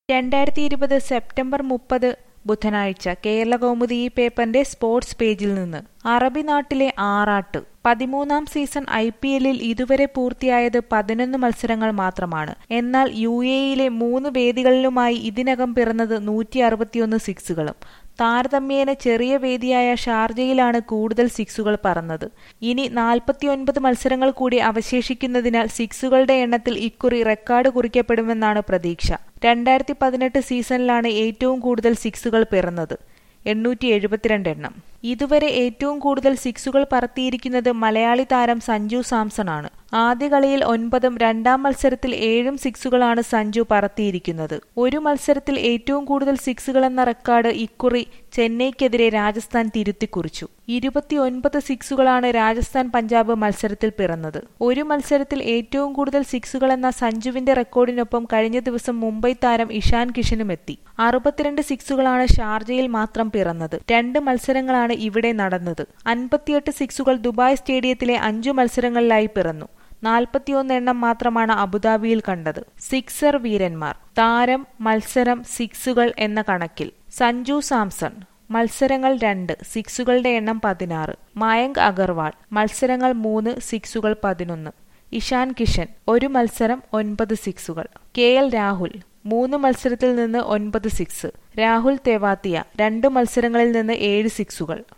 2020 September 30 ബുധനാഴ്ച കേരളകൗമുദി ഈ പേപ്പറിന്റെ സ്പോർട്സ് പേജിൽ നിന്ന്. അറബി നാട്ടിലെ ആറാട്ട്. 13ാം സീസൺ IPLൽ ഇതുവരെ പൂർത്തിയായത് 11 മത്സരങ്ങൾ മാത്രമാണ്. എന്നാൽ UAEയിലെ 3 വേദികളിലുമായി ഇതിനകം പിറന്നത് 161 സിക്സുകളും. താരതമ്യേന ചെറിയ വേദിയായ ഷാർജയിലാണ് കൂടുതൽ സിക്സുകൾ പറന്നത്. ഇനി 49 മത്സരങ്ങൾ കൂടി അവശേഷിക്കുന്നതിനാൽ സിക്സുകളുടെ എണ്ണത്തിൽ ഇക്കുറി റെക്കോർഡ് കുറിക്കപ്പെടുമെന്നാണ് പ്രതീക്ഷ. 2018 സീസണിലാണ് ഏറ്റവും കൂടുതൽ സിക്സുകൾ പിറന്നത്, 872 എണ്ണം. ഇതുവരെ ഏറ്റവും കൂടുതൽ സിക്സുകൾ പറത്തിയിരിക്കുന്നത് മലയാളി താരം സഞ്ജു സാംസൺ ആണ്. ആദ്യ കളിയിൽ 9ഉം രണ്ടാം മത്സരത്തിൽ 7ഉം സിക്സുകളാണ് സഞ്ജു പറത്തിയിരിക്കുന്നത്. ഒരു മത്സരത്തിൽ ഏറ്റവും കൂടുതൽ സിക്സുകളെന്ന റെക്കോർഡ് ഇക്കുറി ചെന്നൈക്കെതിരെ രാജസ്ഥാൻ തിരുത്തിക്കുറിച്ചു. 29 സിക്സുകളാണ് രാജസ്ഥാൻ പഞ്ചാബ് മത്സരത്തിൽ പിറന്നത്. ഒരു മത്സരത്തിൽ ഏറ്റവും കൂടുതൽ സിക്സുകളെന്ന സഞ്ജുവിന്റെ റെക്കോർഡിനൊപ്പം കഴിഞ്ഞ ദിവസം മുംബൈ താരം ഇഷാൻ കിഷനുമെത്തി. 62 സിക്സുകളാണ് ഷാർജയിൽ മാത്രം പിറന്നത്. 2 മത്സരങ്ങളാണ് ഇവിടെ നടന്നത്. 58 സിക്സുകൾ ദുബായ് സ്റ്റേഡിയത്തിലെ 5 മത്സരങ്ങളിലായി പിറന്നു. 41 എണ്ണം മാത്രമാണ് അബുദാബിയിൽ കണ്ടത്. സിക്സർ വീരന്മാർ. താരം, മത്സരം, സിക്സുകൾ എന്ന കണക്കിൽ. സഞ്ജു സാംസൺ മത്സരങ്ങൾ 2, സിക്സുകളുടെ എണ്ണം 16. മയങ്ക് അഗർവാൾ മത്സരങ്ങൾ 3, സിക്സുകൾ 11. ഇഷാൻ കിഷൻ 1 മത്സരം 9 സിക്സുകൾ. KL രാഹുൽ 3 മത്സരത്തിൽ നിന്ന് 9 സിക്സ്. രാഹുൽ തെവാത്തിയ 2 മത്സരങ്ങളിൽ നിന്ന് 7 സിക്സുകൾ.